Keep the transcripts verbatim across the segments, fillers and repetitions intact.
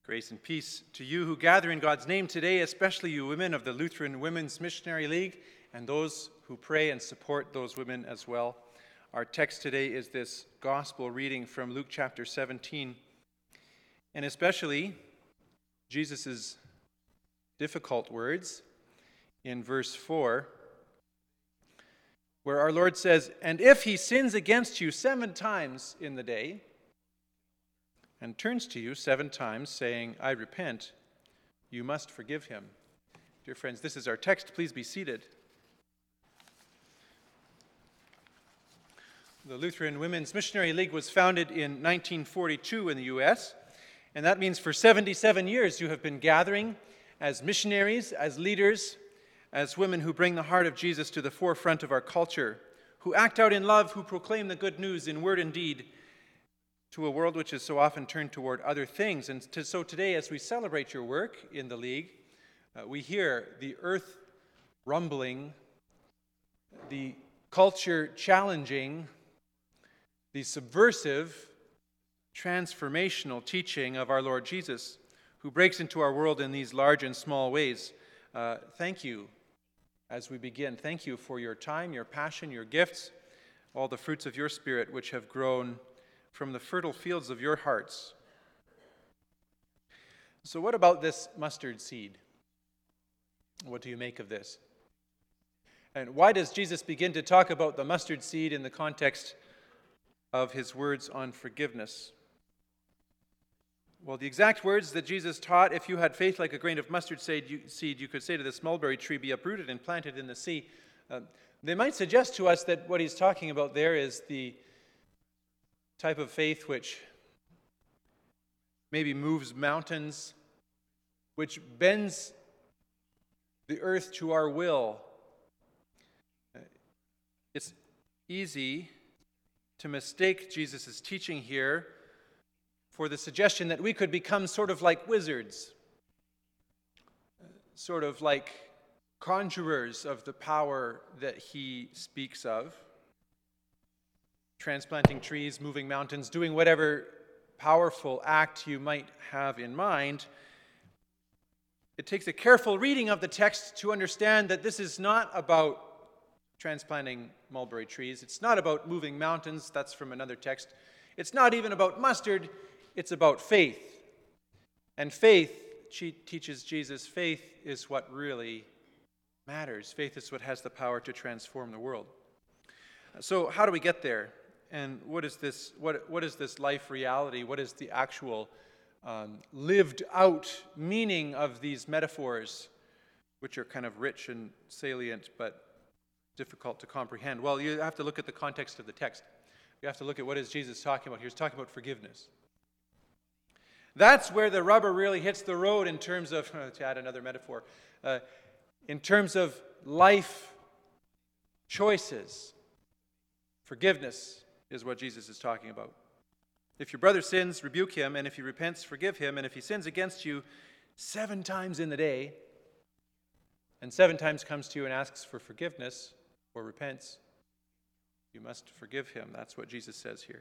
Grace and peace to you who gather in God's name today, especially you women of the Lutheran Women's Missionary League and those who pray and support those women as well. Our text today is this gospel reading from Luke chapter seventeen, and especially Jesus' difficult words in verse four, where our Lord says, "And if he sins against you seven times in the day, and turns to you seven times, saying, 'I repent,' you must forgive him." Dear friends, this is our text. Please be seated. The Lutheran Women's Missionary League was founded in nineteen forty-two in the U S, and that means for seventy-seven years you have been gathering as missionaries, as leaders, as women who bring the heart of Jesus to the forefront of our culture, who act out in love, who proclaim the good news in word and deed, to a world which is so often turned toward other things. And to, so today, as we celebrate your work in the League, uh, we hear the earth rumbling, the culture challenging, the subversive, transformational teaching of our Lord Jesus, who breaks into our world in these large and small ways. Uh, thank you as we begin. Thank you for your time, your passion, your gifts, all the fruits of your Spirit which have grown from the fertile fields of your hearts. So what about this mustard seed? What do you make of this? And why does Jesus begin to talk about the mustard seed in the context of his words on forgiveness? Well, the exact words that Jesus taught, "If you had faith like a grain of mustard seed, you, seed, you could say to this mulberry tree, 'Be uprooted and planted in the sea.'" Uh, they might suggest to us that what he's talking about there is the type of faith which maybe moves mountains, which bends the earth to our will. It's easy to mistake Jesus' teaching here for the suggestion that we could become sort of like wizards, sort of like conjurers of the power that he speaks of. Transplanting trees, moving mountains, doing whatever powerful act you might have in mind. It takes a careful reading of the text to understand that this is not about transplanting mulberry trees. It's not about moving mountains. That's from another text. It's not even about mustard. It's about faith. And faith, she teaches Jesus, faith is what really matters. Faith is what has the power to transform the world. So how do we get there? And what is this? What what is this life reality? What is the actual um, lived out meaning of these metaphors, which are kind of rich and salient but difficult to comprehend? Well, you have to look at the context of the text. You have to look at what is Jesus talking about here. He's talking about forgiveness. That's where the rubber really hits the road in terms of, to add another metaphor, uh, in terms of life choices. Forgiveness is what Jesus is talking about. If your brother sins, rebuke him, and if he repents, forgive him, and if he sins against you seven times in the day, and seven times comes to you and asks for forgiveness or repents, you must forgive him. That's what Jesus says here.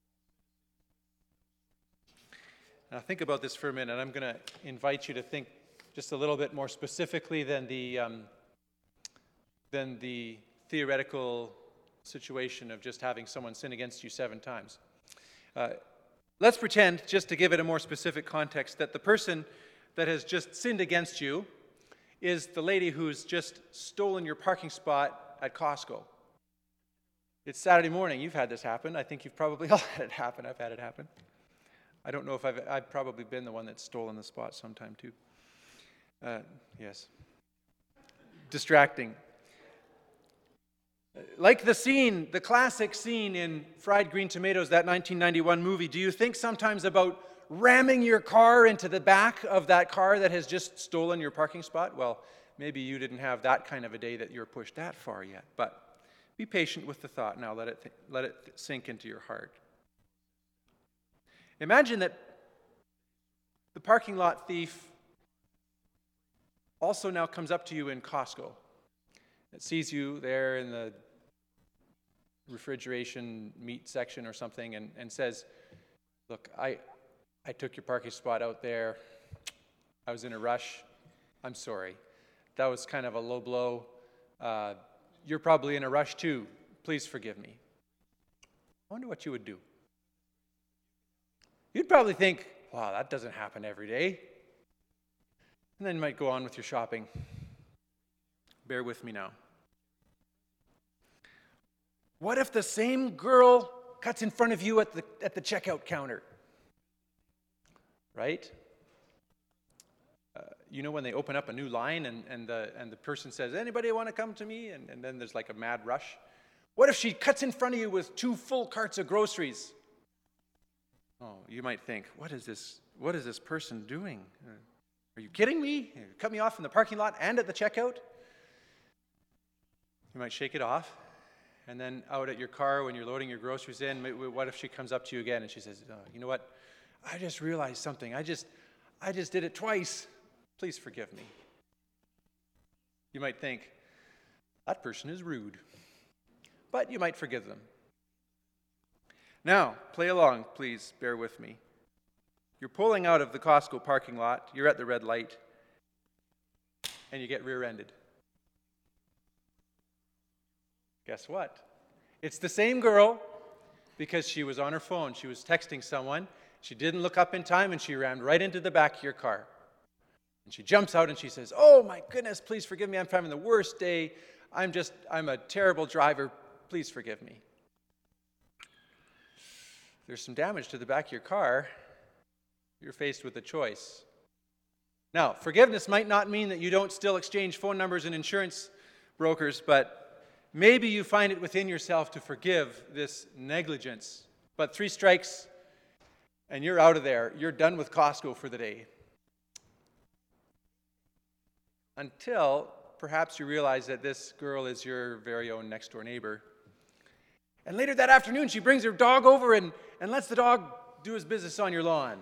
Now think about this for a minute. I'm going to invite you to think just a little bit more specifically than the um, than the theoretical situation of just having someone sin against you seven times. Uh, let's pretend, just to give it a more specific context, that the person that has just sinned against you is the lady who's just stolen your parking spot at Costco. It's Saturday morning. You've had this happen. I think you've probably all had it happen. I've had it happen. I don't know if I've, I've probably been the one that's stolen the spot sometime too. Uh, yes. Distracting. Like the scene, the classic scene in Fried Green Tomatoes, that nineteen ninety-one movie, do you think sometimes about ramming your car into the back of that car that has just stolen your parking spot? Well, maybe you didn't have that kind of a day that you're pushed that far yet, but be patient with the thought now. Let it, th- let it sink into your heart. Imagine that the parking lot thief also now comes up to you in Costco. It sees you there in the refrigeration meat section or something and, and says, "Look, I I took your parking spot out there. I was in a rush. I'm sorry. That was kind of a low blow. Uh, you're probably in a rush too. Please forgive me. I wonder what you would do. You'd probably think, wow, that doesn't happen every day. And then you might go on with your shopping. Bear with me now. What if the same girl cuts in front of you at the at the checkout counter? Right? Uh, you know when they open up a new line and, and, the, and the person says, anybody want to come to me? And, and then there's like a mad rush. What if she cuts in front of you with two full carts of groceries? Oh, you might think, what is this, what is this person doing? Are you kidding me? You cut me off in the parking lot and at the checkout? You might shake it off. And then out at your car when you're loading your groceries in, what if she comes up to you again and she says, oh, you know what? I just realized something. I just, I just did it twice. Please forgive me. You might think, that person is rude. But you might forgive them. Now, play along, please, bear with me. You're pulling out of the Costco parking lot, you're at the red light, and you get rear-ended. Guess what? It's the same girl because she was on her phone. She was texting someone. She didn't look up in time, and she ran right into the back of your car. And she jumps out and she says, oh my goodness, please forgive me. I'm having the worst day. I'm just, I'm a terrible driver. Please forgive me. There's some damage to the back of your car. You're faced with a choice. Now, forgiveness might not mean that you don't still exchange phone numbers and insurance brokers, but maybe you find it within yourself to forgive this negligence. But three strikes, and you're out of there. You're done with Costco for the day. Until perhaps you realize that this girl is your very own next-door neighbor. And later that afternoon, she brings her dog over and, and lets the dog do his business on your lawn.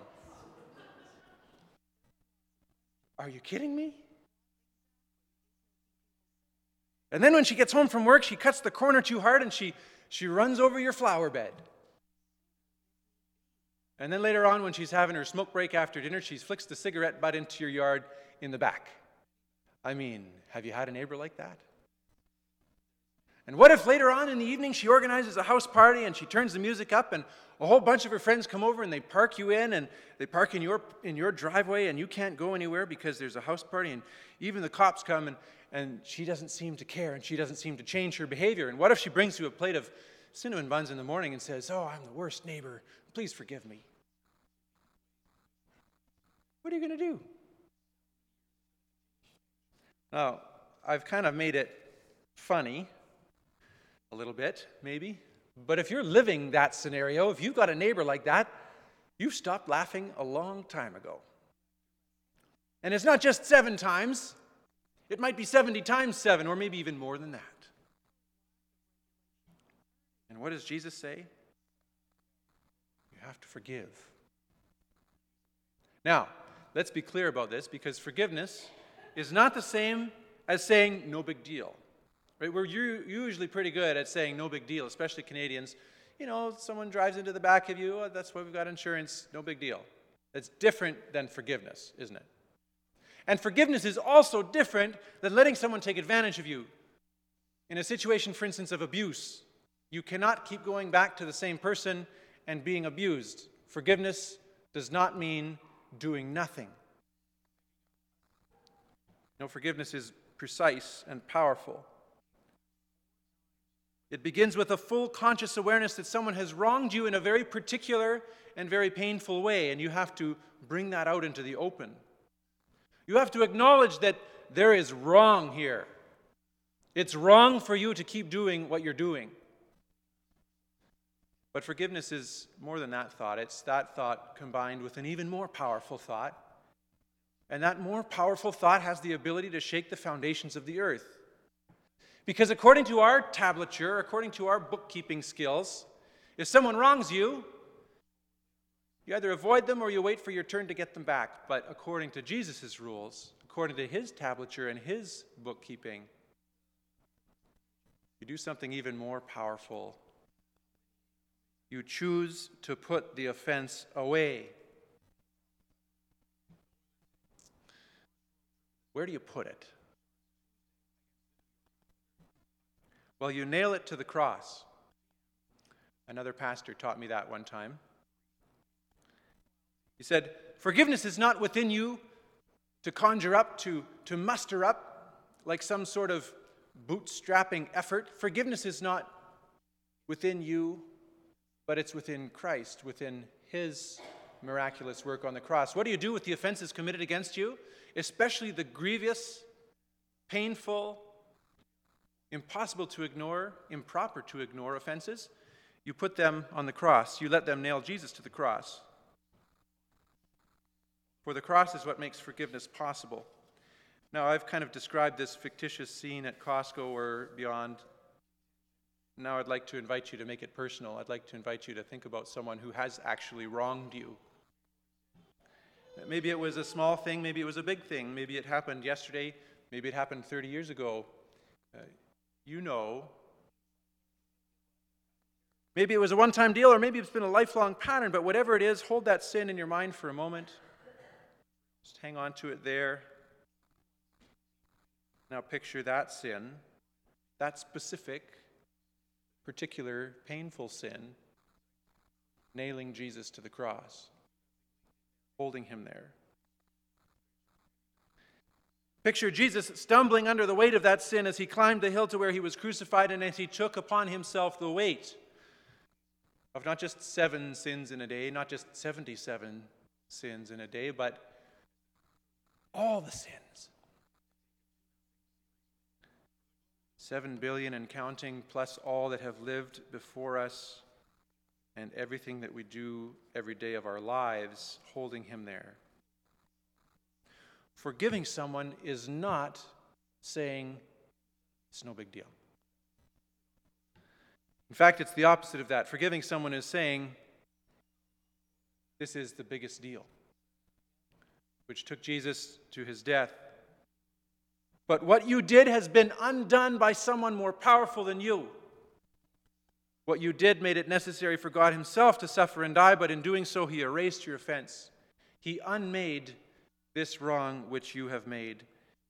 Are you kidding me? And then when she gets home from work, she cuts the corner too hard and she, she runs over your flower bed. And then later on, when she's having her smoke break after dinner, she flicks the cigarette butt into your yard in the back. I mean, have you had a neighbor like that? And what if later on in the evening she organizes a house party and she turns the music up and a whole bunch of her friends come over and they park you in and they park in your in your driveway and you can't go anywhere because there's a house party and even the cops come and, and she doesn't seem to care and she doesn't seem to change her behavior. And what if she brings you a plate of cinnamon buns in the morning and says, oh, I'm the worst neighbor. Please forgive me. What are you going to do? Now, I've kind of made it funny, a little bit, maybe. But if you're living that scenario, if you've got a neighbor like that, you've stopped laughing a long time ago. And it's not just seven times. It might be seventy times seven, or maybe even more than that. And what does Jesus say? You have to forgive. Now, let's be clear about this, because forgiveness is not the same as saying no big deal. Right? We're usually pretty good at saying no big deal, especially Canadians. You know, someone drives into the back of you, oh, that's why we've got insurance, no big deal. That's different than forgiveness, isn't it? And forgiveness is also different than letting someone take advantage of you. In a situation, for instance, of abuse, you cannot keep going back to the same person and being abused. Forgiveness does not mean doing nothing. No, forgiveness is precise and powerful. It begins with a full conscious awareness that someone has wronged you in a very particular and very painful way, and you have to bring that out into the open. You have to acknowledge that there is wrong here. It's wrong for you to keep doing what you're doing. But forgiveness is more than that thought. It's that thought combined with an even more powerful thought. And that more powerful thought has the ability to shake the foundations of the earth. Because according to our tablature, according to our bookkeeping skills, if someone wrongs you, you either avoid them or you wait for your turn to get them back. But according to Jesus' rules, according to his tablature and his bookkeeping, you do something even more powerful. You choose to put the offense away. where do you put it? Well, you nail it to the cross. Another pastor taught me that one time. He said, forgiveness is not within you to conjure up, to, to muster up, like some sort of bootstrapping effort. Forgiveness is not within you, but it's within Christ, within his miraculous work on the cross. What do you do with the offenses committed against you? Especially the grievous, painful, impossible to ignore, improper to ignore offenses. You put them on the cross. You let them nail Jesus to the cross. For the cross is what makes forgiveness possible. Now, I've kind of described this fictitious scene at Costco or beyond. Now I'd like to invite you to make it personal. I'd like to invite you to think about someone who has actually wronged you. Maybe it was a small thing, maybe it was a big thing, maybe it happened yesterday, maybe it happened thirty years ago. Uh, you know. Maybe it was a one-time deal, or maybe it's been a lifelong pattern, but whatever it is, hold that sin in your mind for a moment. Just hang on to it there. Now picture that sin, that specific, particular, painful sin, nailing Jesus to the cross, holding him there. Picture Jesus stumbling under the weight of that sin as he climbed the hill to where he was crucified, and as he took upon himself the weight of not just seven sins in a day, not just seventy-seven sins in a day, but all the sins. Seven billion and counting, plus all that have lived before us, and everything that we do every day of our lives, holding him there. Forgiving someone is not saying, it's no big deal. In fact, it's the opposite of that. Forgiving someone is saying, this is the biggest deal, which took Jesus to his death. But what you did has been undone by someone more powerful than you. What you did made it necessary for God himself to suffer and die, but in doing so, he erased your offense. He unmade this wrong which you have made.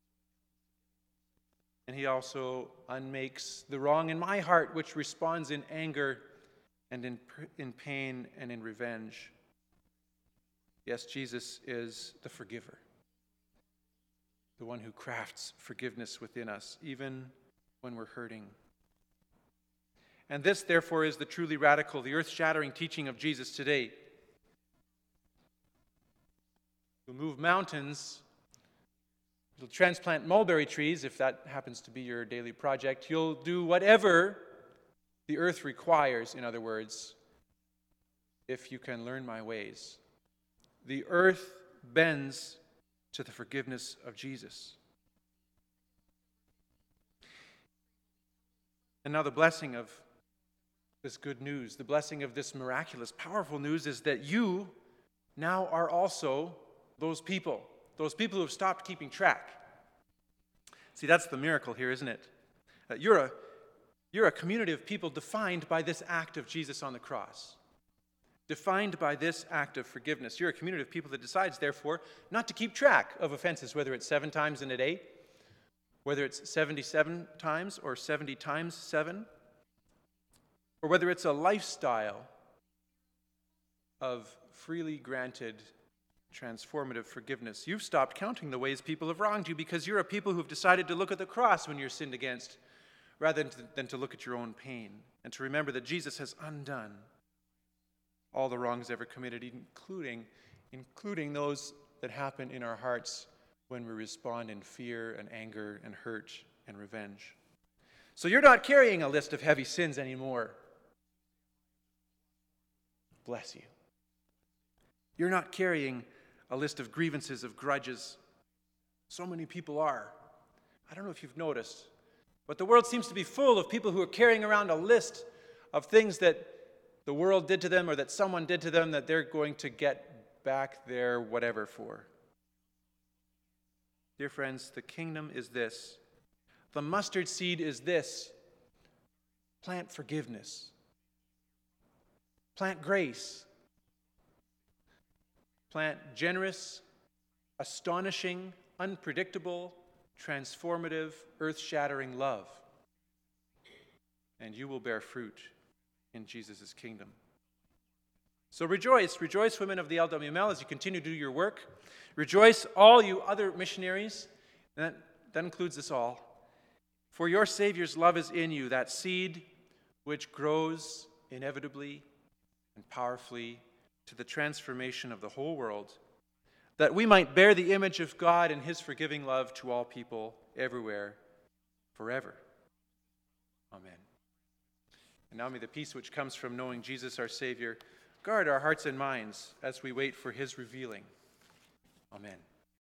And he also unmakes the wrong in my heart, which responds in anger and in, in pain and in revenge. Yes, Jesus is the forgiver, the one who crafts forgiveness within us, even when we're hurting. And this, therefore, is the truly radical, the earth-shattering teaching of Jesus today. You'll move mountains, you'll transplant mulberry trees, if that happens to be your daily project. You'll do whatever the earth requires, in other words, if you can learn my ways. The earth bends to the forgiveness of Jesus. And now the blessing of this good news, the blessing of this miraculous, powerful news is that you now are also those people, those people who have stopped keeping track. See, that's the miracle here, isn't it? Uh, you're a, you're a community of people defined by this act of Jesus on the cross. Defined by this act of forgiveness. You're a community of people that decides, therefore, not to keep track of offenses, whether it's seven times in a day, whether it's seventy-seven times or seventy times seven, or whether it's a lifestyle of freely granted transformative forgiveness. You've stopped counting the ways people have wronged you because you're a people who've decided to look at the cross when you're sinned against rather than to, than to look at your own pain and to remember that Jesus has undone all the wrongs ever committed, including, including those that happen in our hearts when we respond in fear and anger and hurt and revenge. So you're not carrying a list of heavy sins anymore. Bless you. You're not carrying a list of grievances, of grudges. So many people are. I don't know if you've noticed, but the world seems to be full of people who are carrying around a list of things that the world did to them or that someone did to them that they're going to get back their whatever for. Dear friends, the kingdom is this. The mustard seed is this. Plant forgiveness. Plant grace. Plant generous, astonishing, unpredictable, transformative, earth-shattering love. And you will bear fruit in Jesus' kingdom. So rejoice, rejoice, women of the L W M L, as you continue to do your work. Rejoice, all you other missionaries. And that, that includes us all. For your Savior's love is in you, that seed which grows inevitably and powerfully to the transformation of the whole world, that we might bear the image of God and his forgiving love to all people everywhere, forever. Amen. And now may the peace which comes from knowing Jesus our Savior guard our hearts and minds as we wait for his revealing. Amen.